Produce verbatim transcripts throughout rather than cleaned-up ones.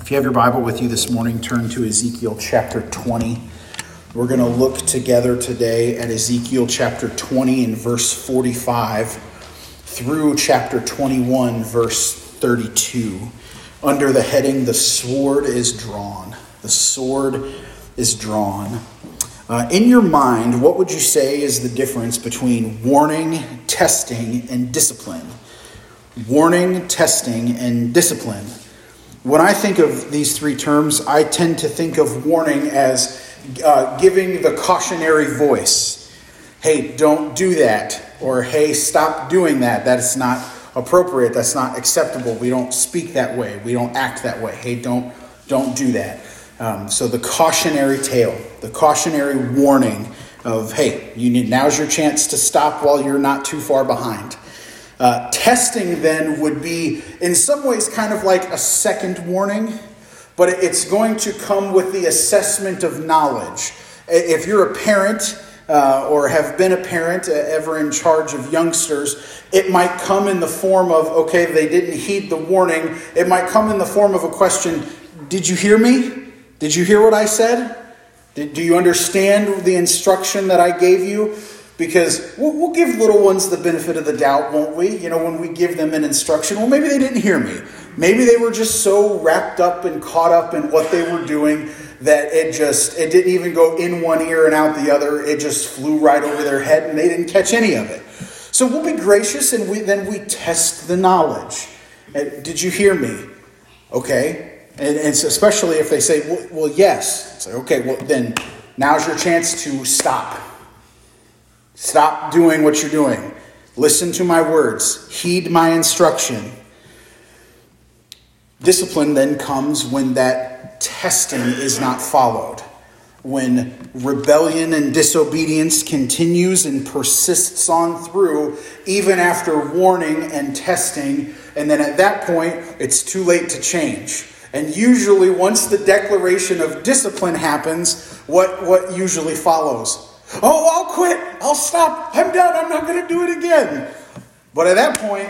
If you have your Bible with you this morning, turn to Ezekiel chapter twenty. We're going to look together today at Ezekiel chapter twenty and verse forty-five through chapter twenty-one, verse thirty-two, under the heading, "The Sword is Drawn." The sword is drawn. Uh, in your mind, what would you say is the difference between warning, testing, and discipline? Warning, testing, and discipline. When I think of these three terms, I tend to think of warning as uh, giving the cautionary voice. Hey, don't do that. Or, hey, stop doing that. That's not appropriate. That's not acceptable. We don't speak that way. We don't act that way. Hey, don't, don't do that. Um, so the cautionary tale, the cautionary warning of, hey, you need, now's your chance to stop while you're not too far behind. Uh, testing then would be in some ways kind of like a second warning, but it's going to come with the assessment of knowledge. If you're a parent uh, or have been a parent uh, ever in charge of youngsters, it might come in the form of, okay, they didn't heed the warning. It might come in the form of a question, did you hear me? Did you hear what I said? Did, do you understand the instruction that I gave you? Because we'll, we'll give little ones the benefit of the doubt, won't we? You know, when we give them an instruction, well, maybe they didn't hear me. Maybe they were just so wrapped up and caught up in what they were doing that it just, it didn't even go in one ear and out the other. It just flew right over their head and they didn't catch any of it. So we'll be gracious and we then we test the knowledge. Did you hear me? Okay. And, and so especially if they say, well, well yes. It's like, okay, well then now's your chance to stop. Stop doing what you're doing. Listen to my words. Heed my instruction. Discipline then comes when that testing is not followed. When rebellion and disobedience continues and persists on through, even after warning and testing. And then at that point, it's too late to change. And usually once the declaration of discipline happens, what, what usually follows? Oh, I'll quit. I'll stop. I'm done. I'm not going to do it again. But at that point,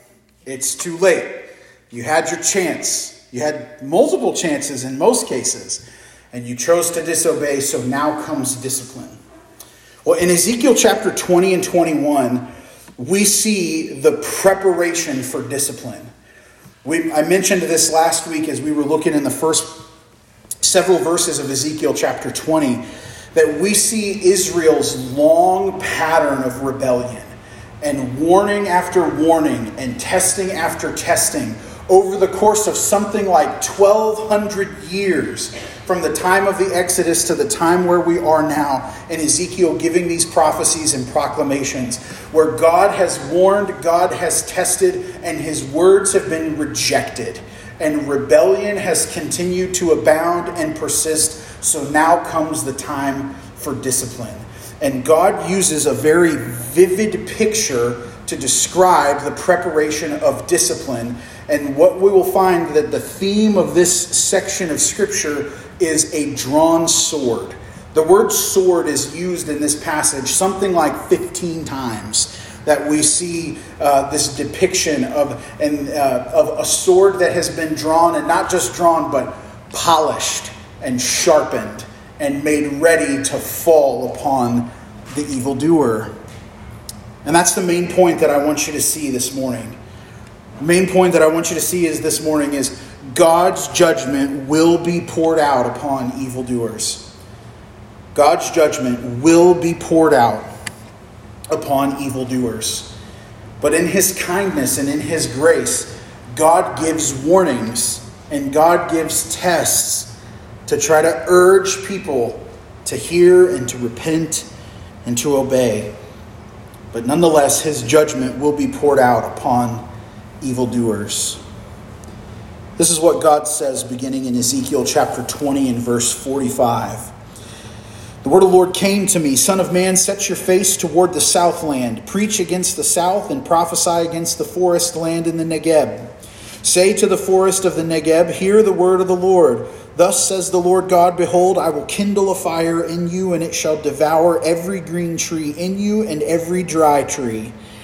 it's too late. You had your chance. You had multiple chances in most cases. And you chose to disobey, so now comes discipline. Well, in Ezekiel chapter twenty and twenty-one, we see the preparation for discipline. We, I mentioned this last week as we were looking in the first several verses of Ezekiel chapter twenty, that we see Israel's long pattern of rebellion and warning after warning and testing after testing over the course of something like twelve hundred years from the time of the Exodus to the time where we are now, and Ezekiel giving these prophecies and proclamations where God has warned, God has tested, and his words have been rejected. And rebellion has continued to abound and persist. So now comes the time for discipline. And God uses a very vivid picture to describe the preparation of discipline. And what we will find that the theme of this section of Scripture is a drawn sword. The word sword is used in this passage something like fifteen times. That we see uh, this depiction of, and, uh, of a sword that has been drawn, and not just drawn, but polished and sharpened and made ready to fall upon the evildoer. And that's the main point that I want you to see this morning. The main point that I want you to see is this morning is God's judgment will be poured out upon evildoers. God's judgment will be poured out upon evildoers. But in his kindness and in his grace, God gives warnings and God gives tests to try to urge people to hear and to repent and to obey. But nonetheless, his judgment will be poured out upon evildoers. This is what God says beginning in Ezekiel chapter twenty and verse forty-five. The word of the Lord came to me, Son of man, set your face toward the southland. Preach against the south and prophesy against the forest land in the Negeb. Say to the forest of the Negeb, hear the word of the Lord. Thus says the Lord God, behold, I will kindle a fire in you, and it shall devour every green tree in you and every dry tree.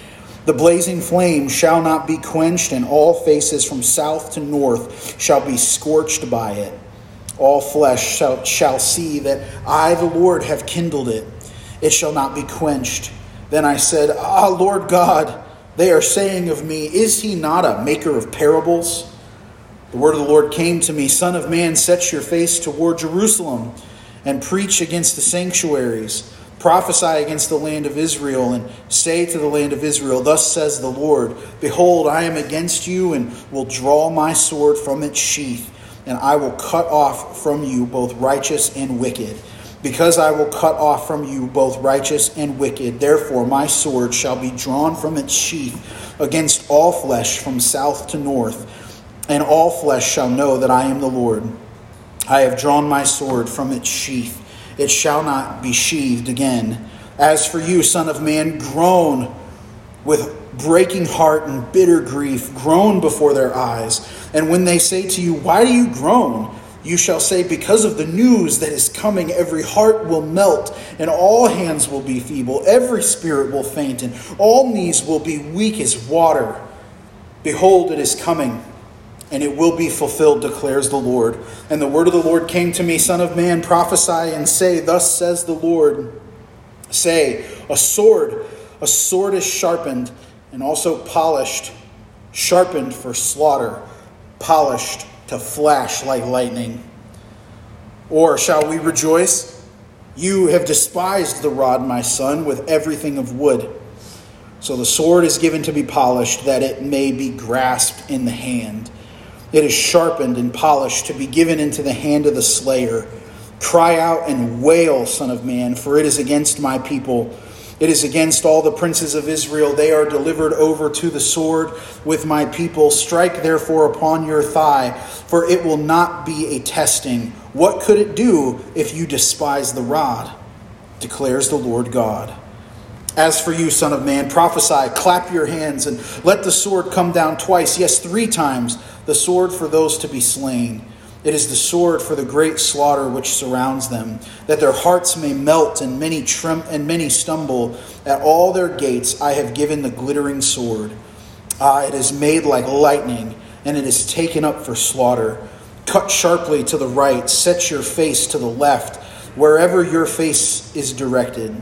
The blazing flame shall not be quenched, and all faces from south to north shall be scorched by it. All flesh shall, shall see that I, the Lord, have kindled it. It shall not be quenched. Then I said, Ah, Lord God, they are saying of me, is he not a maker of parables? The word of the Lord came to me, Son of man, set your face toward Jerusalem and preach against the sanctuaries. Prophesy against the land of Israel and say to the land of Israel, Thus says the Lord, Behold, I am against you and will draw my sword from its sheath, and I will cut off from you both righteous and wicked. Because I will cut off from you both righteous and wicked, therefore my sword shall be drawn from its sheath against all flesh from south to north, and all flesh shall know that I am the Lord. I have drawn my sword from its sheath. It shall not be sheathed again. As for you, son of man, groan with breaking heart and bitter grief, groan before their eyes. And when they say to you, Why do you groan? You shall say, Because of the news that is coming, every heart will melt, and all hands will be feeble. Every spirit will faint, and all knees will be weak as water. Behold, it is coming, and it will be fulfilled, declares the Lord. And the word of the Lord came to me, Son of man, prophesy and say, Thus says the Lord. Say, a sword, a sword is sharpened, and also polished, sharpened for slaughter, polished to flash like lightning. Or shall we rejoice? You have despised the rod, my son, with everything of wood. So the sword is given to be polished, that it may be grasped in the hand. It is sharpened and polished to be given into the hand of the slayer. Cry out and wail, Son of man, for it is against my people. It is against all the princes of Israel. They are delivered over to the sword with my people. Strike therefore upon your thigh, for it will not be a testing. What could it do if you despise the rod? Declares the Lord God. As for you, son of man, prophesy, clap your hands, and let the sword come down twice, yes, three times, the sword for those to be slain. It is the sword for the great slaughter which surrounds them, that their hearts may melt and many trem- and many stumble. At all their gates I have given the glittering sword. Ah, it is made like lightning, and it is taken up for slaughter. Cut sharply to the right, set your face to the left, wherever your face is directed.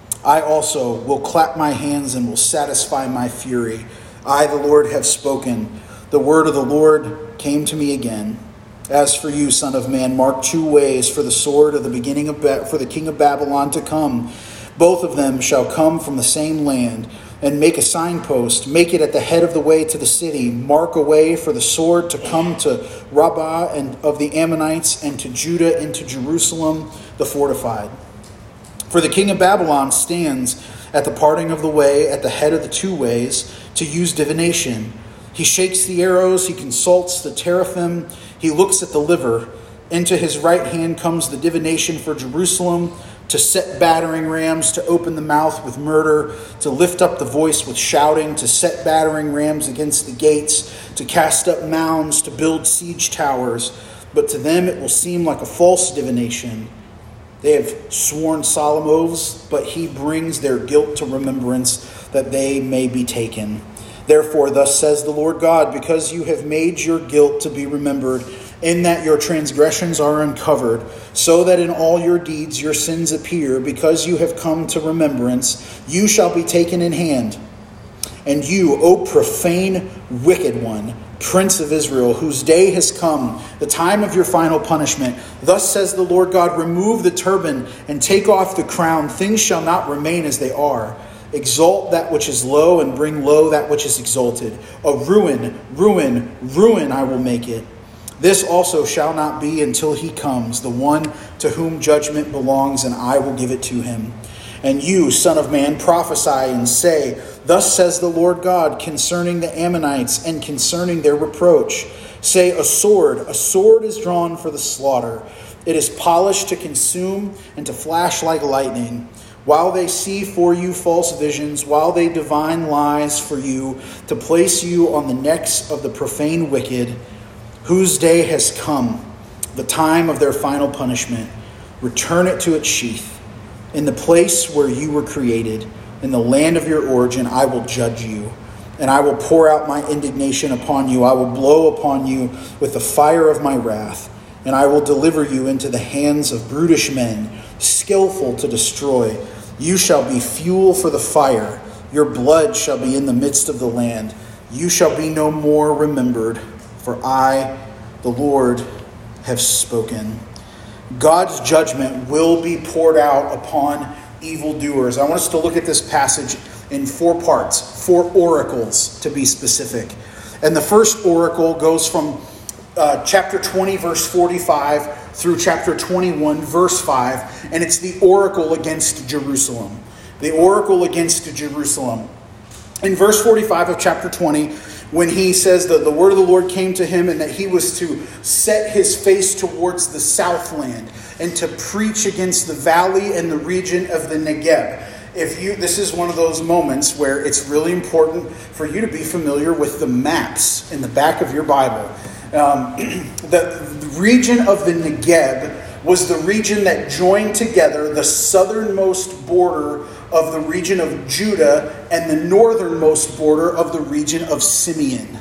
I also will clap my hands and will satisfy my fury. I, the Lord, have spoken. The word of the Lord came to me again. As for you, son of man, mark two ways for the sword of the beginning of ba- for the king of Babylon to come. Both of them shall come from the same land. And make a signpost. Make it at the head of the way to the city. Mark a way for the sword to come to Rabbah and of the Ammonites, and to Judah and to Jerusalem, the fortified. For the king of Babylon stands at the parting of the way, at the head of the two ways, to use divination. He shakes the arrows, he consults the teraphim, he looks at the liver. Into his right hand comes the divination for Jerusalem, to set battering rams, to open the mouth with murder, to lift up the voice with shouting, to set battering rams against the gates, to cast up mounds, to build siege towers. But to them it will seem like a false divination. They have sworn solemn oaths, but he brings their guilt to remembrance, that they may be taken. Therefore, thus says the Lord God, because you have made your guilt to be remembered, in that your transgressions are uncovered, so that in all your deeds your sins appear, because you have come to remembrance, you shall be taken in hand. And you, O profane, wicked one, Prince of Israel, whose day has come, the time of your final punishment. Thus says the Lord God, remove the turban and take off the crown. Things shall not remain as they are. Exalt that which is low and bring low that which is exalted. A ruin, ruin, ruin I will make it. This also shall not be until he comes, the one to whom judgment belongs, and I will give it to him. And you, son of man, prophesy and say, Thus says the Lord God concerning the Ammonites and concerning their reproach. Say, a sword, a sword is drawn for the slaughter. It is polished to consume and to flash like lightning. While they see for you false visions, while they divine lies for you, to place you on the necks of the profane wicked, whose day has come, the time of their final punishment. Return it to its sheath, in the place where you were created, in the land of your origin, I will judge you, and I will pour out my indignation upon you. I will blow upon you with the fire of my wrath, and I will deliver you into the hands of brutish men, skillful to destroy. You shall be fuel for the fire. Your blood shall be in the midst of the land. You shall be no more remembered, for I, the Lord, have spoken. God's judgment will be poured out upon evildoers. I want us to look at this passage in four parts, four oracles to be specific. And the first oracle goes from uh, chapter twenty, verse forty-five, through chapter twenty-one, verse five, and it's the oracle against Jerusalem. The oracle against Jerusalem. In verse forty-five of chapter twenty, when he says that the word of the Lord came to him and that he was to set his face towards the southland and to preach against the valley and the region of the Negeb. If you, this is one of those moments where it's really important for you to be familiar with the maps in the back of your Bible. Um, the region of the Negeb was the region that joined together the southernmost border of the region of Judah and the northernmost border of the region of Simeon.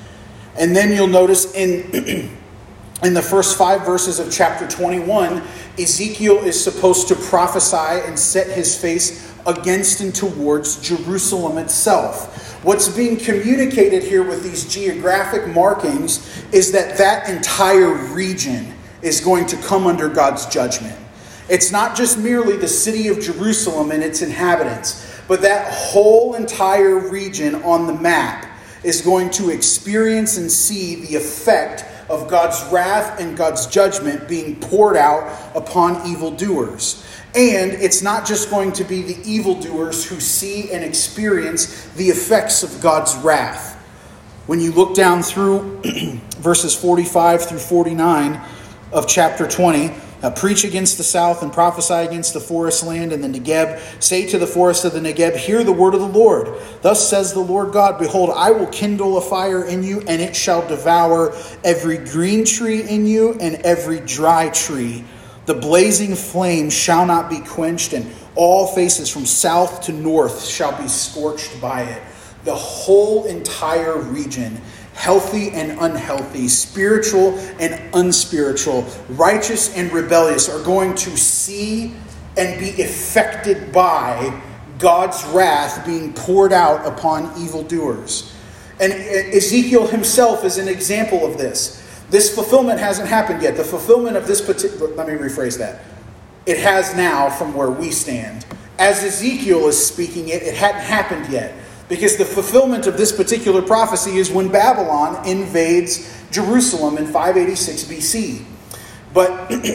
And then you'll notice in in the first five verses of chapter twenty-one, Ezekiel is supposed to prophesy and set his face against and towards Jerusalem itself. What's being communicated here with these geographic markings is that that entire region is going to come under God's judgment. It's not just merely the city of Jerusalem and its inhabitants, but that whole entire region on the map is going to experience and see the effect of God's wrath and God's judgment being poured out upon evildoers. And it's not just going to be the evildoers who see and experience the effects of God's wrath. When you look down through verses forty-five through forty-nine of chapter twenty, Uh, preach against the south and prophesy against the forest land and the Negeb. Say to the forest of the Negeb, hear the word of the Lord. Thus says the Lord God, behold, I will kindle a fire in you, and it shall devour every green tree in you and every dry tree. The blazing flame shall not be quenched, and all faces from south to north shall be scorched by it. The whole entire region, healthy and unhealthy, spiritual and unspiritual, righteous and rebellious, are going to see and be affected by God's wrath being poured out upon evildoers. And Ezekiel himself is an example of this. This fulfillment hasn't happened yet. The fulfillment of this particular, let me rephrase that. It has now from where we stand. As Ezekiel is speaking it, it hadn't happened yet. Because the fulfillment of this particular prophecy is when Babylon invades Jerusalem in five eighty-six B C. But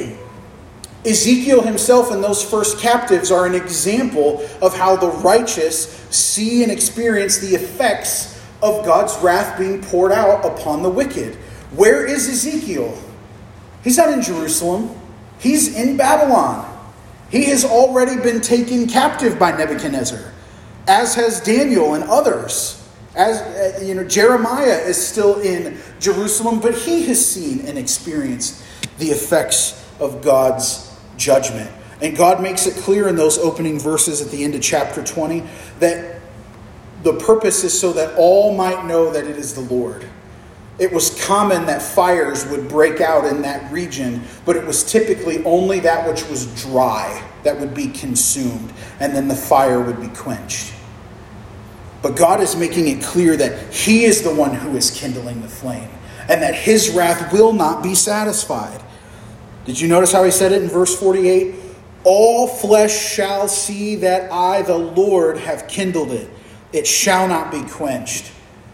Ezekiel himself and those first captives are an example of how the righteous see and experience the effects of God's wrath being poured out upon the wicked. Where is Ezekiel? He's not in Jerusalem. He's in Babylon. He has already been taken captive by Nebuchadnezzar, as has Daniel and others. As uh, you know, Jeremiah is still in Jerusalem, but he has seen and experienced the effects of God's judgment. And God makes it clear in those opening verses at the end of chapter twenty that the purpose is so that all might know that it is the Lord. It was common that fires would break out in that region, but it was typically only that which was dry that would be consumed, and then the fire would be quenched. But God is making it clear that He is the one who is kindling the flame, and that His wrath will not be satisfied. Did you notice how He said it in verse forty-eight? All flesh shall see that I, the Lord, have kindled it. It shall not be quenched.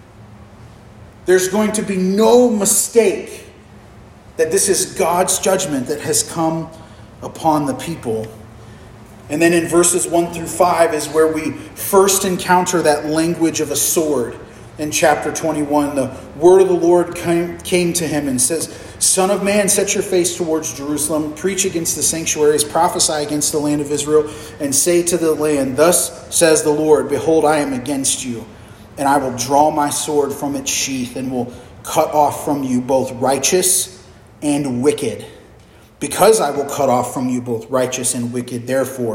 There's going to be no mistake that this is God's judgment that has come upon the people. And then in verses one through five is where we first encounter that language of a sword. In chapter twenty-one, the word of the Lord came, came to him and says, Son of man, set your face towards Jerusalem, preach against the sanctuaries, prophesy against the land of Israel, and say to the land, Thus says the Lord, Behold, I am against you, and I will draw my sword from its sheath, and will cut off from you both righteous and wicked. Because I will cut off from you both righteous and wicked, therefore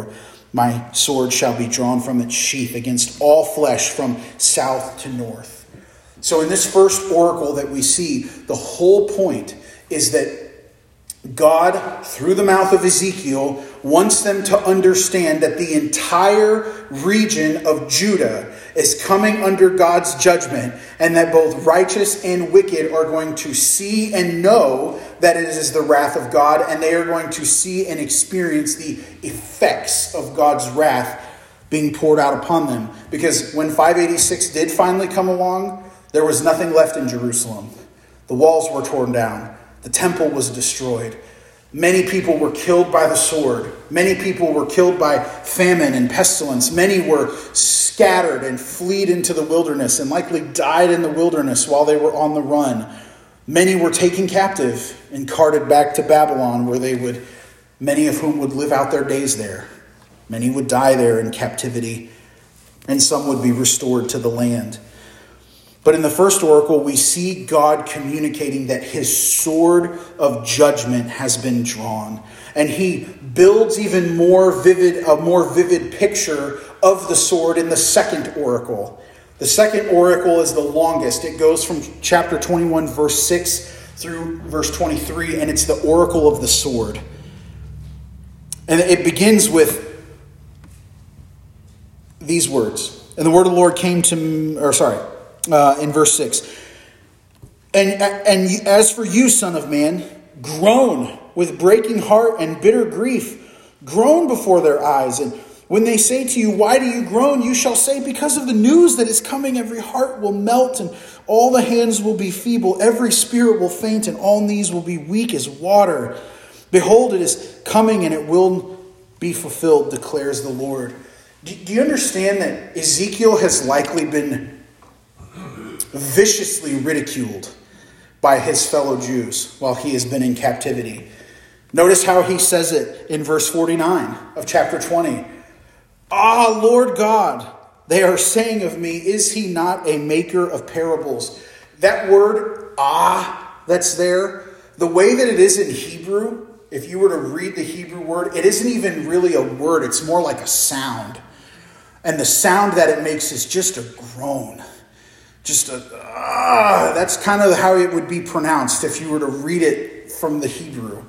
My sword shall be drawn from its sheath against all flesh from south to north. So in this first oracle that we see, the whole point is that God, through the mouth of Ezekiel, wants them to understand that the entire region of Judah is coming under God's judgment, and that both righteous and wicked are going to see and know that it is the wrath of God, and they are going to see and experience the effects of God's wrath being poured out upon them. Because when five eighty-six did finally come along, there was nothing left in Jerusalem. The walls were torn down. The temple was destroyed. Many people were killed by the sword. Many people were killed by famine and pestilence. Many were scattered and fled into the wilderness and likely died in the wilderness while they were on the run. Many were taken captive and carted back to Babylon, where they would, many of whom would live out their days there. Many would die there in captivity, and some would be restored to the land. But in the first oracle, we see God communicating that his sword of judgment has been drawn. And he builds even more vivid, a more vivid picture of the sword in the second oracle. The second oracle is the longest. It goes from chapter twenty-one, verse six through verse twenty-three, and it's the oracle of the sword. And it begins with these words. And the word of the Lord came to me, or sorry, Uh, in verse six. And, and as for you, son of man, groan with breaking heart and bitter grief. Groan before their eyes. And when they say to you, why do you groan? You shall say, because of the news that is coming, every heart will melt and all the hands will be feeble. Every spirit will faint and all knees will be weak as water. Behold, it is coming and it will be fulfilled, declares the Lord. Do, do you understand that Ezekiel has likely been viciously ridiculed by his fellow Jews while he has been in captivity? Notice how he says it in verse forty-nine of chapter twenty. Ah, Lord God, they are saying of me, is he not a maker of parables? That word, ah, that's there, the way that it is in Hebrew, if you were to read the Hebrew word, it isn't even really a word. It's more like a sound. And the sound that it makes is just a groan. Just a, ah, that's kind of how it would be pronounced if you were to read it from the Hebrew.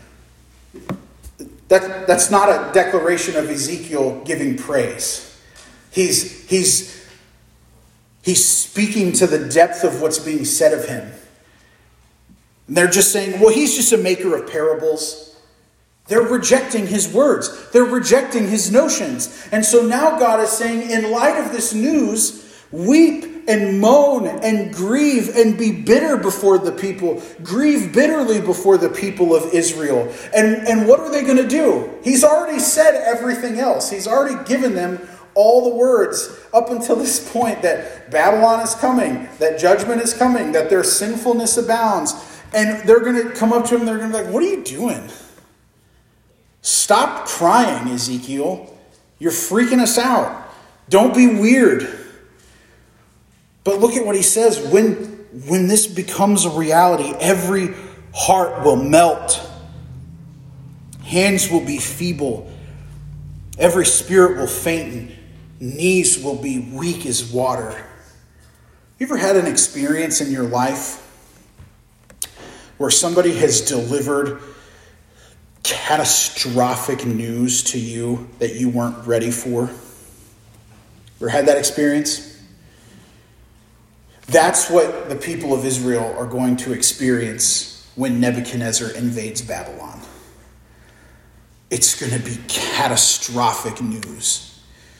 That, that's not a declaration of Ezekiel giving praise. He's, he's, he's speaking to the depth of what's being said of him. And they're just saying, well, he's just a maker of parables. They're rejecting his words. They're rejecting his notions. And so now God is saying, in light of this news, weep and moan and grieve and be bitter before the people. Grieve bitterly before the people of Israel. And, and what are they going to do? He's already said everything else. He's already given them all the words up until this point that Babylon is coming, that judgment is coming, that their sinfulness abounds. And they're going to come up to him and they're going to be like, what are you doing? Stop crying, Ezekiel. You're freaking us out. Don't be weird. But look at what he says. When, when this becomes a reality, every heart will melt. Hands will be feeble. Every spirit will faint and knees will be weak as water. You ever had an experience in your life where somebody has delivered catastrophic news to you that you weren't ready for? Ever had that experience? That's what the people of Israel are going to experience when Nebuchadnezzar invades Babylon. It's going to be catastrophic news.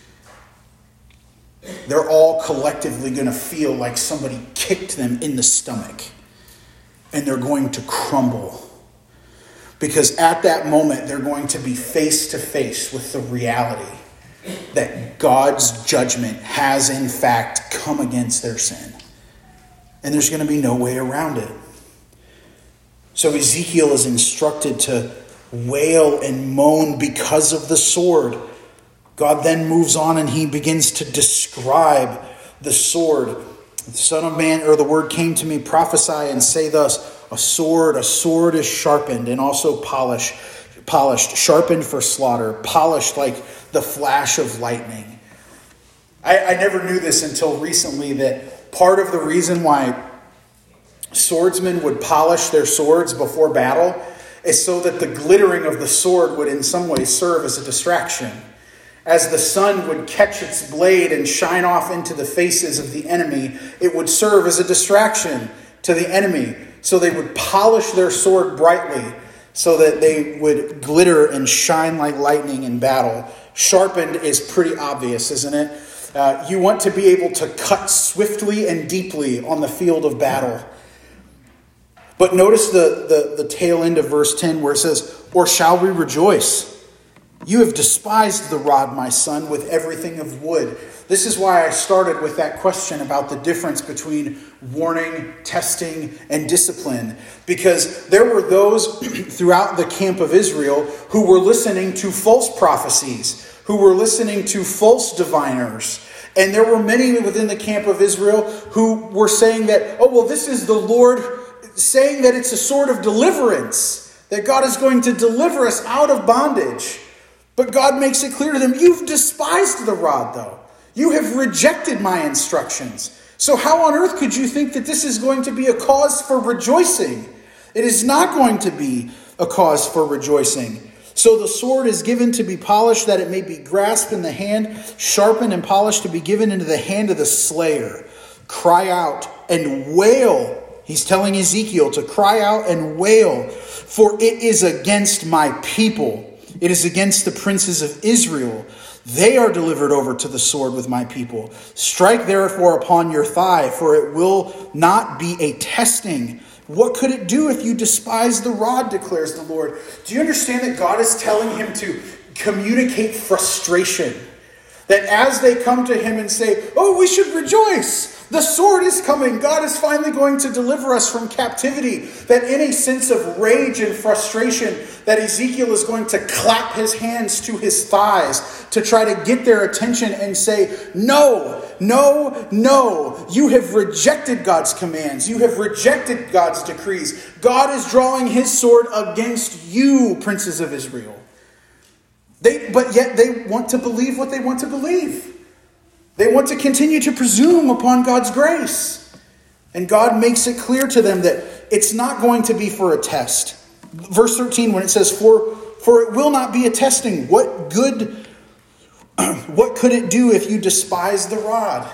They're all collectively going to feel like somebody kicked them in the stomach. And they're going to crumble. Because at that moment, they're going to be face to face with the reality that God's judgment has in fact come against their sin. And there's going to be no way around it. So Ezekiel is instructed to wail and moan because of the sword. God then moves on and he begins to describe the sword. The Son of Man, or the word came to me, prophesy and say thus, a sword, a sword is sharpened and also polished. polished, sharpened for slaughter, polished like the flash of lightning. I, I never knew this until recently, that part of the reason why swordsmen would polish their swords before battle is so that the glittering of the sword would in some way serve as a distraction. As the sun would catch its blade and shine off into the faces of the enemy, it would serve as a distraction to the enemy. So they would polish their sword brightly so that they would glitter and shine like lightning in battle. Sharpened is pretty obvious, isn't it? Uh, you want to be able to cut swiftly and deeply on the field of battle. But notice the, the, the tail end of verse ten where it says, "Or shall we rejoice? You have despised the rod, my son, with everything of wood." This is why I started with that question about the difference between warning, testing, and discipline. Because there were those throughout the camp of Israel who were listening to false prophecies, who were listening to false diviners. And there were many within the camp of Israel who were saying that, oh, well, this is the Lord saying that it's a sword of deliverance, that God is going to deliver us out of bondage. But God makes it clear to them, you've despised the rod, though. You have rejected my instructions. So how on earth could you think that this is going to be a cause for rejoicing? It is not going to be a cause for rejoicing. So the sword is given to be polished, that it may be grasped in the hand, sharpened and polished to be given into the hand of the slayer. Cry out and wail. He's telling Ezekiel to cry out and wail, for it is against my people. It is against the princes of Israel. They are delivered over to the sword with my people. Strike therefore upon your thigh, for it will not be a testing. What could it do if you despise the rod, declares the Lord? Do you understand that God is telling him to communicate frustration? That as they come to him and say, oh, we should rejoice. The sword is coming. God is finally going to deliver us from captivity. That in a sense of rage and frustration, that Ezekiel is going to clap his hands to his thighs to try to get their attention and say, no, no, no. You have rejected God's commands. You have rejected God's decrees. God is drawing his sword against you, princes of Israel. They, but yet they want to believe what they want to believe. They want to continue to presume upon God's grace. And God makes it clear to them that it's not going to be for a test. Verse thirteen, when it says, for, for it will not be a testing. What good, what could it do if you despise the rod?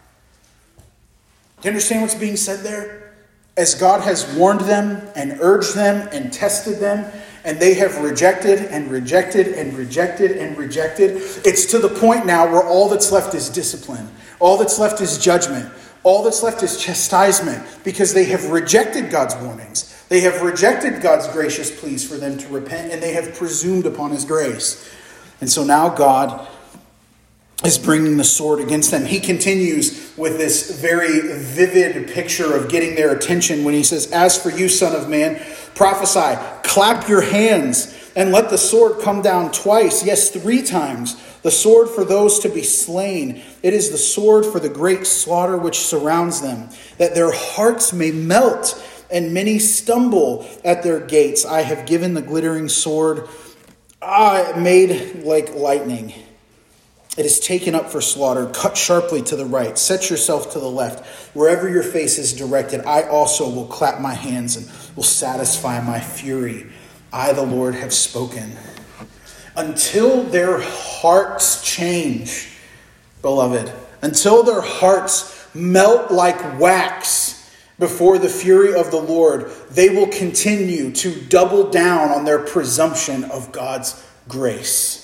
Do you understand what's being said there? As God has warned them and urged them and tested them, and they have rejected and rejected and rejected and rejected. It's to the point now where all that's left is discipline. All that's left is judgment. All that's left is chastisement, because they have rejected God's warnings. They have rejected God's gracious pleas for them to repent, and they have presumed upon his grace. And so now God is bringing the sword against them. He continues with this very vivid picture of getting their attention when he says, as for you, son of man, prophesy, clap your hands, and let the sword come down twice, yes, three times. The sword for those to be slain. It is the sword for the great slaughter which surrounds them, that their hearts may melt, and many stumble at their gates. I have given the glittering sword, ah, made like lightning. It is taken up for slaughter. Cut sharply to the right. Set yourself to the left. Wherever your face is directed, I also will clap my hands and will satisfy my fury. I, the Lord, have spoken. Until their hearts change, beloved, until their hearts melt like wax before the fury of the Lord, they will continue to double down on their presumption of God's grace.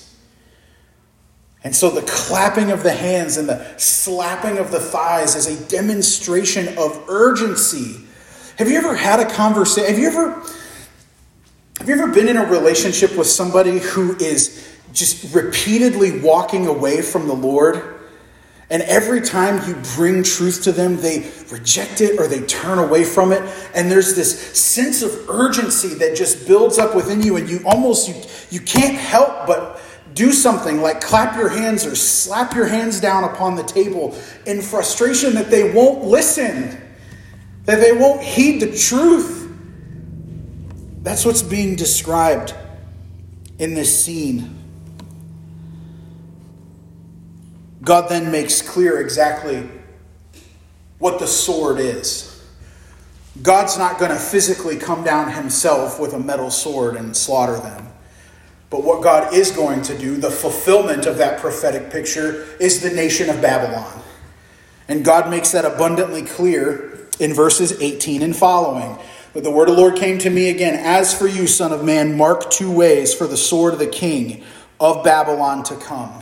And so the clapping of the hands and the slapping of the thighs is a demonstration of urgency. Have you ever had a conversation? Have you ever, have you ever been in a relationship with somebody who is just repeatedly walking away from the Lord? And every time you bring truth to them, they reject it or they turn away from it. And there's this sense of urgency that just builds up within you. And you almost, you, you can't help but do something like clap your hands or slap your hands down upon the table in frustration that they won't listen, that they won't heed the truth. That's what's being described in this scene, God then makes clear exactly what the sword is. God's not going to physically come down himself with a metal sword and slaughter them. But what God is going to do, the fulfillment of that prophetic picture, is the nation of Babylon. And God makes that abundantly clear in verses eighteen and following. But the word of the Lord came to me again. As for you, son of man, mark two ways for the sword of the king of Babylon to come.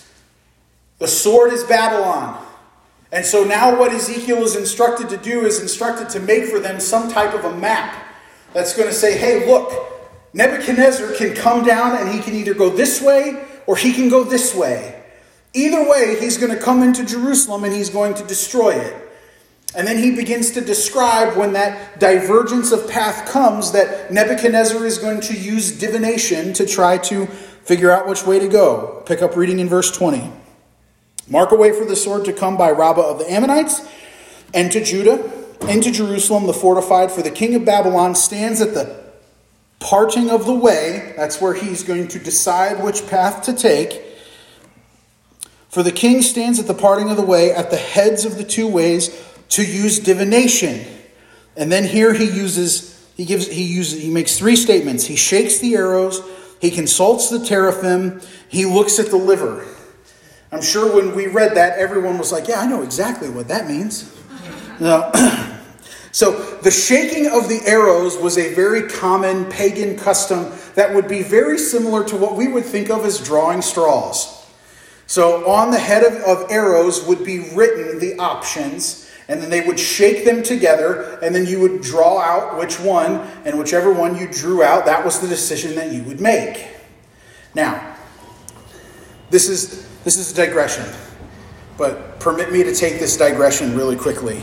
The sword is Babylon. And so now what Ezekiel is instructed to do is instructed to make for them some type of a map that's going to say, hey, look, Nebuchadnezzar can come down and he can either go this way or he can go this way. Either way, he's going to come into Jerusalem and he's going to destroy it. And then he begins to describe when that divergence of path comes that Nebuchadnezzar is going to use divination to try to figure out which way to go. Pick up reading in verse twenty. Mark a way for the sword to come by Rabbah of the Ammonites, and to Judah, into Jerusalem, the fortified, for the king of Babylon stands at the parting of the way. That's where he's going to decide which path to take. For the king stands at the parting of the way, at the heads of the two ways, to use divination. And then here he uses, he gives, he uses, he makes three statements. He shakes the arrows, he consults the teraphim, he looks at the liver. I'm sure when we read that, everyone was like, yeah, I know exactly what that means. No. So the shaking of the arrows was a very common pagan custom that would be very similar to what we would think of as drawing straws. So on the head of, of arrows would be written the options, and then they would shake them together, and then you would draw out which one, and whichever one you drew out, that was the decision that you would make. Now, this is... This is a digression, but permit me to take this digression really quickly.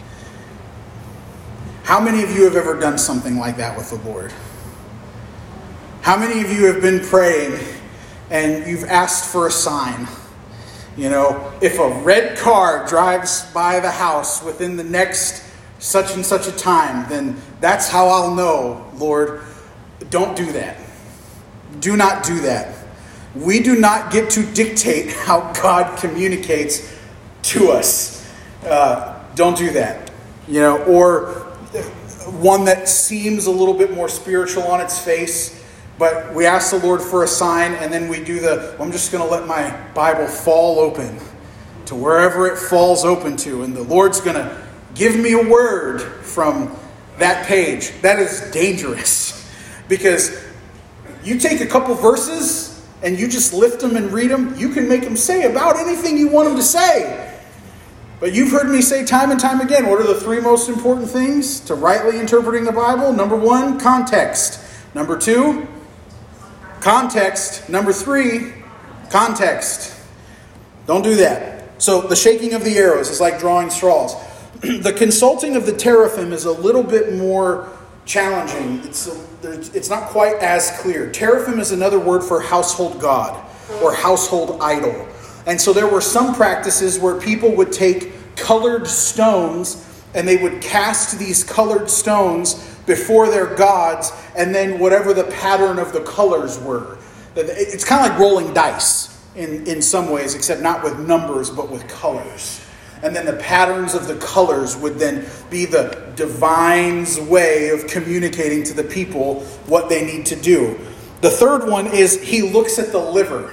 How many of you have ever done something like that with the Lord? How many of you have been praying and you've asked for a sign? You know, if a red car drives by the house within the next such and such a time, then that's how I'll know, Lord. Don't do that. Do not do that. We do not get to dictate how God communicates to us. Uh, don't do that. You know, or one that seems a little bit more spiritual on its face, but we ask the Lord for a sign, and then we do the, well, I'm just going to let my Bible fall open to wherever it falls open to, and the Lord's going to give me a word from that page. That is dangerous, because you take a couple verses and you just lift them and read them, you can make them say about anything you want them to say. But you've heard me say time and time again, what are the three most important things to rightly interpreting the Bible? Number one, context. Number two, context. Number three, context. Don't do that. So the shaking of the arrows is like drawing straws. The consulting of the teraphim is a little bit more challenging. It's a, it's not quite as clear. Teraphim is another word for household god or household idol. And so there were some practices where people would take colored stones and they would cast these colored stones before their gods, and then whatever the pattern of the colors were. It's kind of like rolling dice in, in some ways, except not with numbers, but with colors. And then the patterns of the colors would then be the divine's way of communicating to the people what they need to do. The third one is he looks at the liver.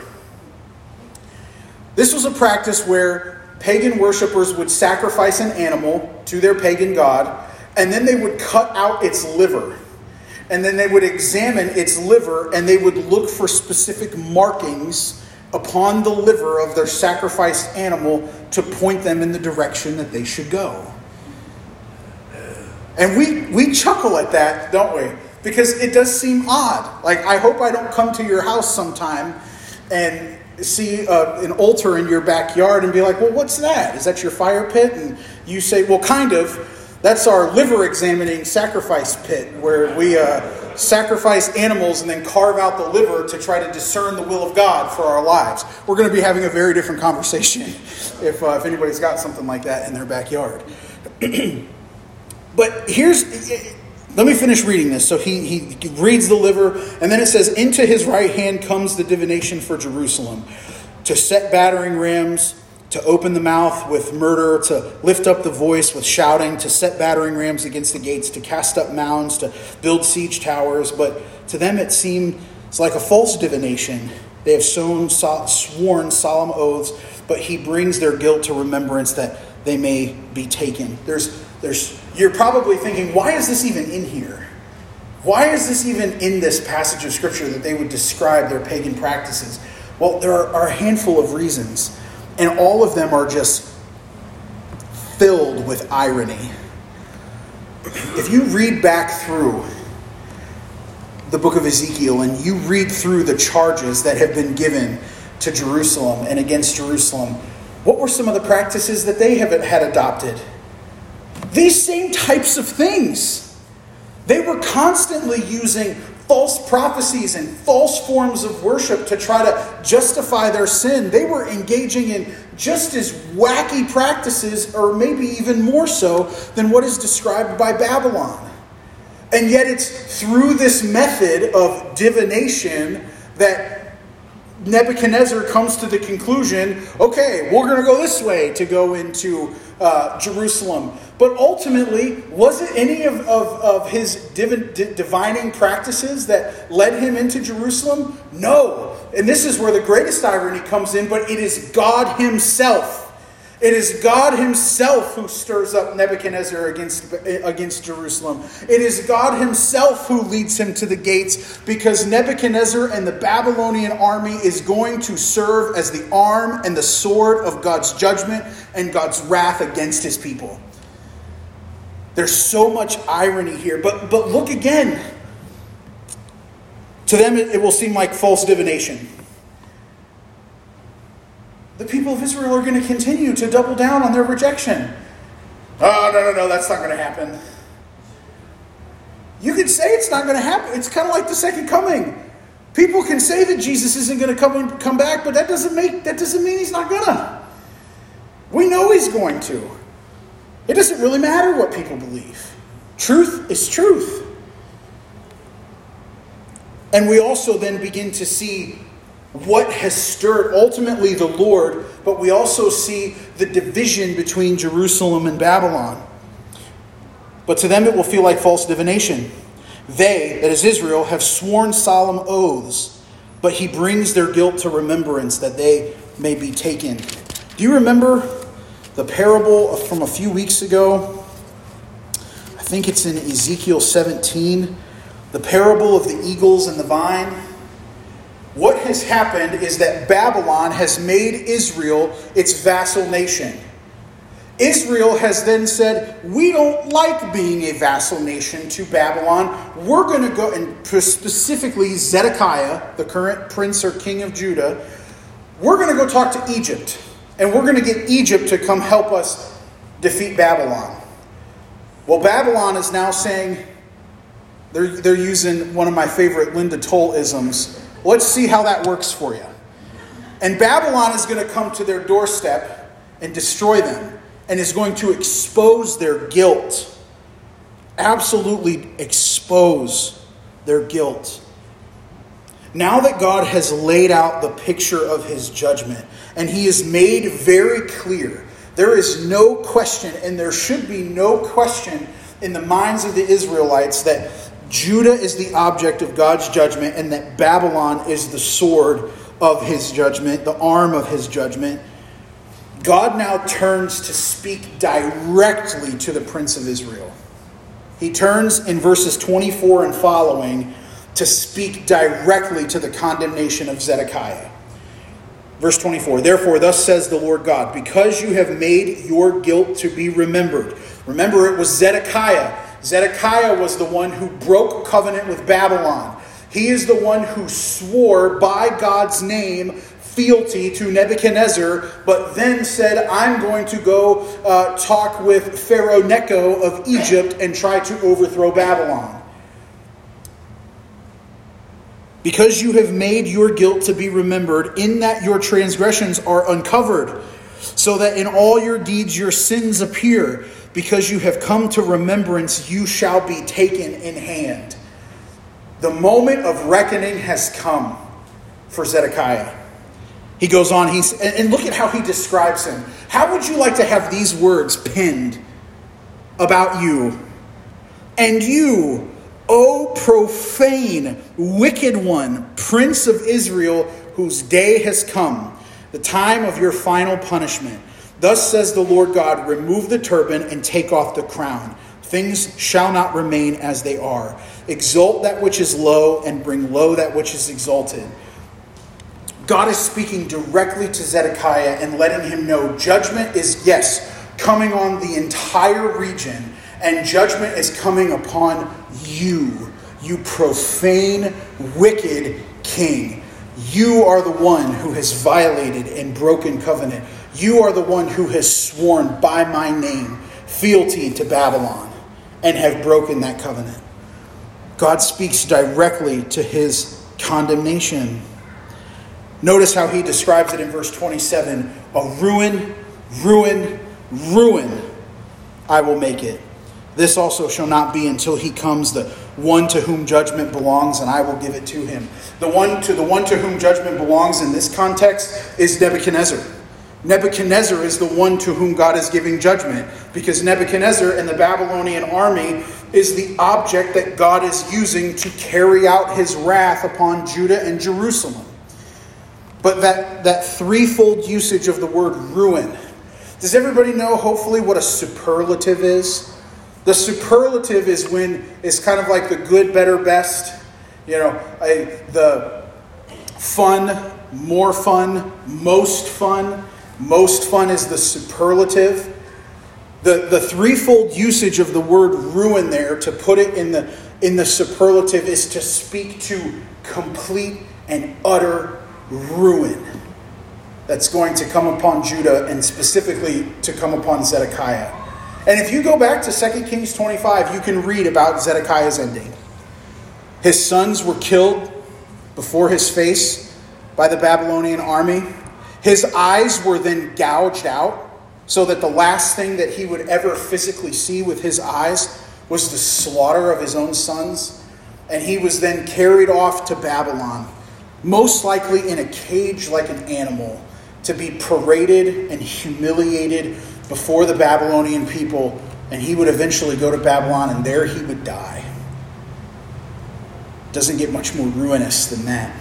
This was a practice where pagan worshipers would sacrifice an animal to their pagan god, and then they would cut out its liver. And then they would examine its liver, and they would look for specific markings upon the liver of their sacrificed animal to point them in the direction that they should go. And we, we chuckle at that, don't we? Because it does seem odd. Like, I hope I don't come to your house sometime and see uh, an altar in your backyard and be like, well, what's that? Is that your fire pit? And you say, well, kind of. That's our liver examining sacrifice pit, where we uh, sacrifice animals and then carve out the liver to try to discern the will of God for our lives. We're going to be having a very different conversation if uh, if anybody's got something like that in their backyard. But here's, Let me finish reading this. So he, he reads the liver, and then it says, into his right hand comes the divination for Jerusalem, to set battering rams, to open the mouth with murder, to lift up the voice with shouting, to set battering rams against the gates, to cast up mounds, to build siege towers. But to them it seems like a false divination. They have sown, so, sworn solemn oaths, but he brings their guilt to remembrance that they may be taken. There's, there's. You're probably thinking, why is this even in here? Why is this even in this passage of Scripture that they would describe their pagan practices? Well, there are, are a handful of reasons, and all of them are just filled with irony. If you read back through the book of Ezekiel and you read through the charges that have been given to Jerusalem and against Jerusalem, what were some of the practices that they have had adopted? These same types of things. They were constantly using false prophecies and false forms of worship to try to justify their sin. They were engaging in just as wacky practices, or maybe even more so, than what is described by Babylon. And yet it's through this method of divination that Nebuchadnezzar comes to the conclusion, okay, we're going to go this way to go into uh, Jerusalem. But ultimately, was it any of, of, of his div- d- divining practices that led him into Jerusalem? No. And this is where the greatest irony comes in, but it is God himself. It is God himself who stirs up Nebuchadnezzar against, against Jerusalem. It is God himself who leads him to the gates, because Nebuchadnezzar and the Babylonian army is going to serve as the arm and the sword of God's judgment and God's wrath against his people. There's so much irony here. But, but look again. To them it, it will seem like false divination. The people of Israel are going to continue to double down on their rejection. Oh, no, no, no, that's not going to happen. You could say it's not going to happen. It's kind of like the second coming. People can say that Jesus isn't going to come come back, but that doesn't make that doesn't mean he's not going to. We know he's going to. It doesn't really matter what people believe. Truth is truth. And we also then begin to see what has stirred ultimately the Lord, but we also see the division between Jerusalem and Babylon. But to them it will feel like false divination. They, that is Israel, have sworn solemn oaths, but he brings their guilt to remembrance that they may be taken. Do you remember the parable from a few weeks ago? I think it's in Ezekiel seventeen. The parable of the eagles and the vine. What has happened is that Babylon has made Israel its vassal nation. Israel has then said, we don't like being a vassal nation to Babylon. We're going to go, and specifically Zedekiah, the current prince or king of Judah, we're going to go talk to Egypt. And we're going to get Egypt to come help us defeat Babylon. Well, Babylon is now saying, they're, they're using one of my favorite Linda Toll-isms. Let's see how that works for you. And Babylon is going to come to their doorstep and destroy them, and is going to expose their guilt. Absolutely expose their guilt. Now that God has laid out the picture of his judgment, and he has made very clear, there is no question, and there should be no question in the minds of the Israelites, that Judah is the object of God's judgment, and that Babylon is the sword of his judgment, the arm of his judgment. God now turns to speak directly to the Prince of Israel. He turns in verses twenty-four and following to speak directly to the condemnation of Zedekiah. Verse twenty-four, therefore, thus says the Lord God, because you have made your guilt to be remembered. Remember, it was Zedekiah. Zedekiah was the one who broke covenant with Babylon. He is the one who swore by God's name fealty to Nebuchadnezzar, but then said, I'm going to go uh, talk with Pharaoh Necho of Egypt and try to overthrow Babylon. Because you have made your guilt to be remembered, in that your transgressions are uncovered, so that in all your deeds your sins appear. because you have come to remembrance, you shall be taken in hand. The moment of reckoning has come for Zedekiah. He goes on, he's and look at how he describes him. How would you like to have these words penned about you? And you, O profane, wicked one, Prince of Israel, whose day has come, the time of your final punishment. Thus says the Lord God, remove the turban and take off the crown. Things shall not remain as they are. Exalt that which is low and bring low that which is exalted. God is speaking directly to Zedekiah and letting him know judgment is, yes, coming on the entire region, and judgment is coming upon you, you profane, wicked king. You are the one who has violated and broken covenant. You are the one who has sworn by my name fealty to Babylon and have broken that covenant. God speaks directly to his condemnation. Notice how he describes it in verse twenty-seven. A ruin, ruin, ruin, I will make it. This also shall not be until he comes, the one to whom judgment belongs, and I will give it to him. The one to the one to whom judgment belongs in this context is Nebuchadnezzar. Nebuchadnezzar is the one to whom God is giving judgment, because Nebuchadnezzar and the Babylonian army is the object that God is using to carry out his wrath upon Judah and Jerusalem. But that, that threefold usage of the word ruin, does everybody know hopefully what a superlative is? The superlative is when it's kind of like the good, better, best. You know, a, the fun, more fun, most fun. Most fun is the superlative. The, the threefold usage of the word ruin there, to put it in the, in the superlative, is to speak to complete and utter ruin that's going to come upon Judah, and specifically to come upon Zedekiah. And if you go back to Second Kings twenty-five, you can read about Zedekiah's ending. His sons were killed before his face by the Babylonian army. His eyes were then gouged out, so that the last thing that he would ever physically see with his eyes was the slaughter of his own sons. And he was then carried off to Babylon, most likely in a cage like an animal, to be paraded and humiliated before the Babylonian people. And he would eventually go to Babylon, and there he would die. Doesn't get much more ruinous than that.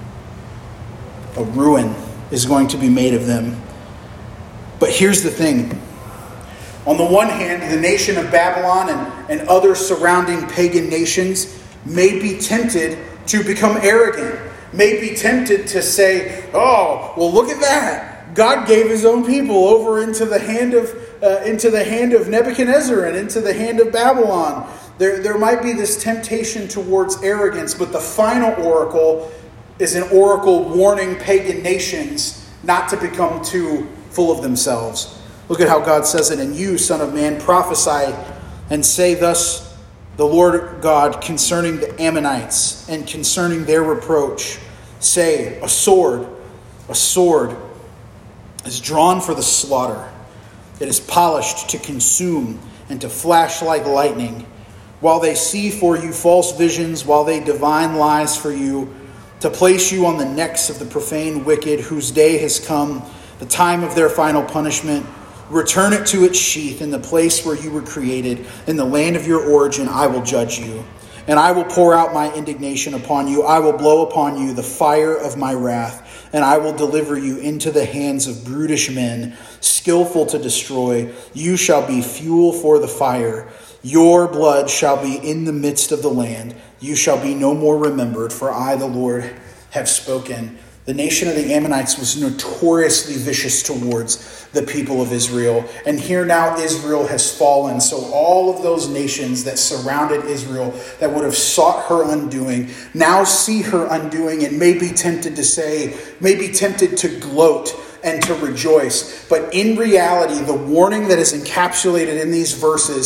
A ruin is going to be made of them. But here's the thing. On the one hand, the nation of Babylon and, and other surrounding pagan nations may be tempted to become arrogant, may be tempted to say, oh, well, look at that. God gave his own people over into the hand of uh, into the hand of Nebuchadnezzar and into the hand of Babylon. There, there might be this temptation towards arrogance, but the final oracle is an oracle warning pagan nations not to become too full of themselves. Look at how God says it. And you, son of man, prophesy and say thus the Lord God concerning the Ammonites and concerning their reproach. Say, a sword, a sword is drawn for the slaughter. It is polished to consume and to flash like lightning. While they see for you false visions, while they divine lies for you, to place you on the necks of the profane wicked, whose day has come, the time of their final punishment. Return it to its sheath in the place where you were created, in the land of your origin. I will judge you, and I will pour out my indignation upon you. I will blow upon you the fire of my wrath, and I will deliver you into the hands of brutish men, skillful to destroy. You shall be fuel for the fire. Your blood shall be in the midst of the land. You shall be no more remembered, for I, the Lord, have spoken. The nation of the Ammonites was notoriously vicious towards the people of Israel. And here now Israel has fallen. So all of those nations that surrounded Israel that would have sought her undoing now see her undoing and may be tempted to say, may be tempted to gloat and to rejoice. But in reality, the warning that is encapsulated in these verses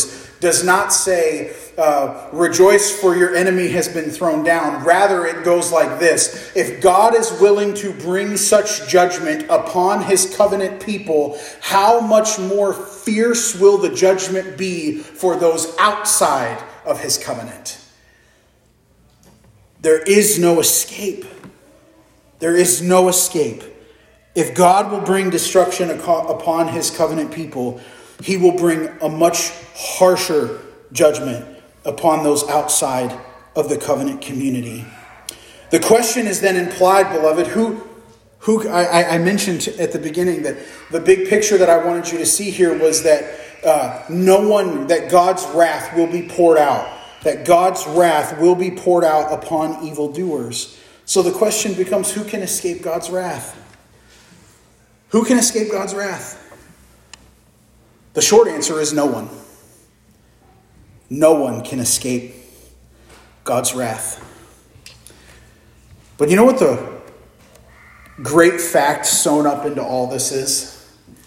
does not say, uh, rejoice for your enemy has been thrown down. Rather, it goes like this. If God is willing to bring such judgment upon his covenant people, how much more fierce will the judgment be for those outside of his covenant? There is no escape. There is no escape. If God will bring destruction upon his covenant people, he will bring a much harsher judgment upon those outside of the covenant community. The question is then implied, beloved, who, who I, I mentioned at the beginning that the big picture that I wanted you to see here was that uh, no one, that God's wrath will be poured out. That God's wrath will be poured out upon evildoers. So the question becomes, who can escape God's wrath? Who can escape God's wrath? The short answer is no one. No one can escape God's wrath. But you know what the great fact sewn up into all this is?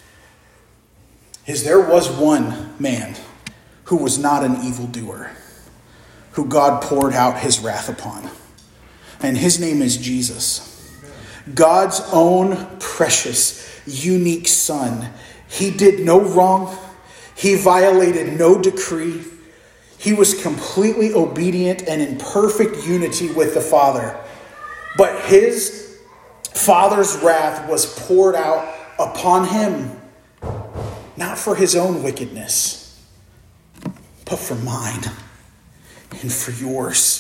Is there was one man who was not an evildoer, who God poured out his wrath upon. And his name is Jesus. God's own precious, unique Son. He did no wrong. He violated no decree. He was completely obedient and in perfect unity with the Father. But his Father's wrath was poured out upon him, not for his own wickedness, but for mine and for yours.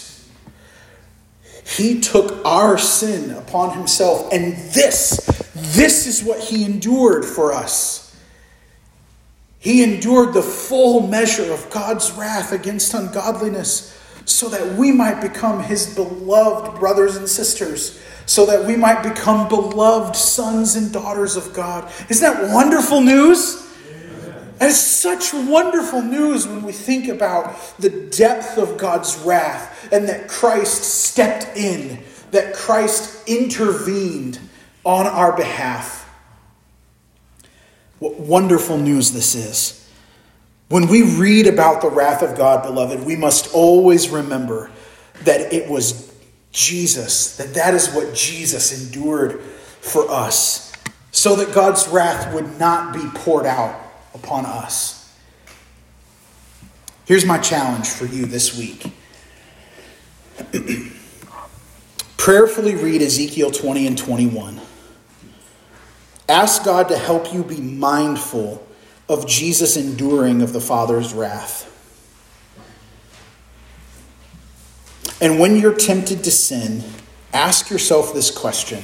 He took our sin upon himself, and this, this is what he endured for us. He endured the full measure of God's wrath against ungodliness so that we might become his beloved brothers and sisters, so that we might become beloved sons and daughters of God. Isn't that wonderful news? That is such wonderful news when we think about the depth of God's wrath and that Christ stepped in, that Christ intervened on our behalf. What wonderful news this is. When we read about the wrath of God, beloved, we must always remember that it was Jesus, that that is what Jesus endured for us, so that God's wrath would not be poured out upon us. Here's my challenge for you this week. Prayerfully read Ezekiel twenty and twenty-one. Ask God to help you be mindful of Jesus' enduring of the Father's wrath. And when you're tempted to sin, ask yourself this question.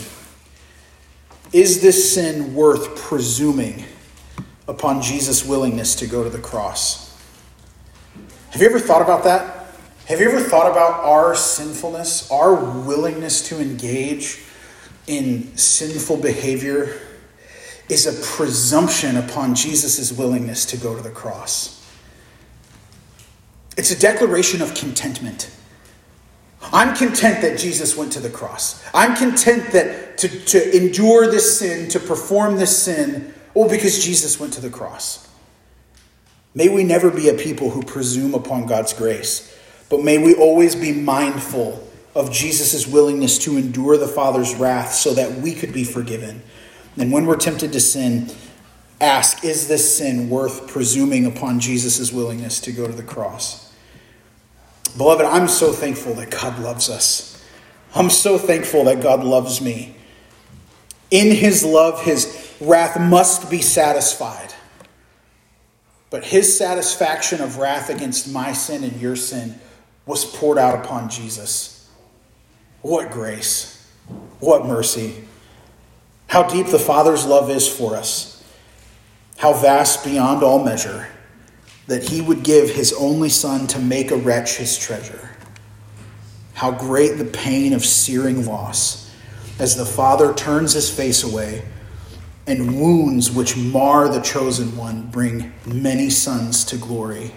Is this sin worth presuming upon Jesus' willingness to go to the cross? Have you ever thought about that? Have you ever thought about our sinfulness, our willingness to engage in sinful behavior is a presumption upon Jesus' willingness to go to the cross. It's a declaration of contentment. I'm content that Jesus went to the cross. I'm content that to, to endure this sin, to perform this sin, well, because Jesus went to the cross. May we never be a people who presume upon God's grace, but may we always be mindful of Jesus' willingness to endure the Father's wrath so that we could be forgiven. And when we're tempted to sin, ask, is this sin worth presuming upon Jesus' willingness to go to the cross? Beloved, I'm so thankful that God loves us. I'm so thankful that God loves me. In his love, his wrath must be satisfied. But his satisfaction of wrath against my sin and your sin was poured out upon Jesus. What grace. What mercy. How deep the Father's love is for us. How vast beyond all measure that he would give his only Son to make a wretch his treasure. How great the pain of searing loss as the Father turns his face away and wounds which mar the chosen one bring many sons to glory.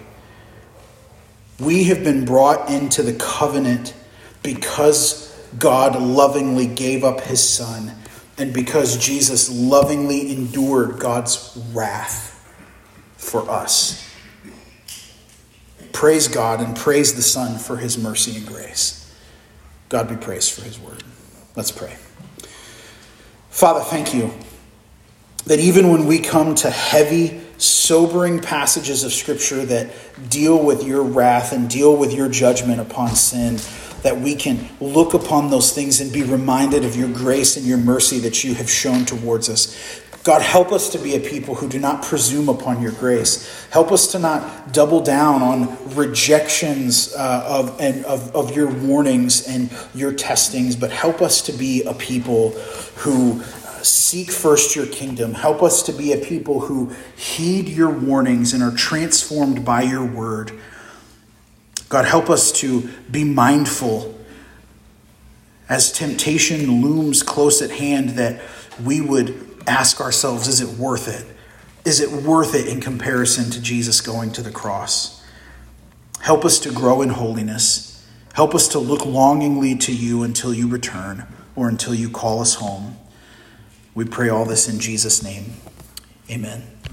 We have been brought into the covenant because God lovingly gave up his Son and because Jesus lovingly endured God's wrath for us. praise God and praise the Son for his mercy and grace. God be praised for his word. Let's pray. Father, thank you that even when we come to heavy, sobering passages of Scripture that deal with your wrath and deal with your judgment upon sin, that we can look upon those things and be reminded of your grace and your mercy that you have shown towards us. God, help us to be a people who do not presume upon your grace. Help us to not double down on rejections uh, of, and, of, of your warnings and your testings, but help us to be a people who seek first your kingdom. Help us to be a people who heed your warnings and are transformed by your word. God, help us to be mindful as temptation looms close at hand, that we would ask ourselves, is it worth it? Is it worth it in comparison to Jesus going to the cross? Help us to grow in holiness. Help us to look longingly to you until you return or until you call us home. We pray all this in Jesus' name. Amen.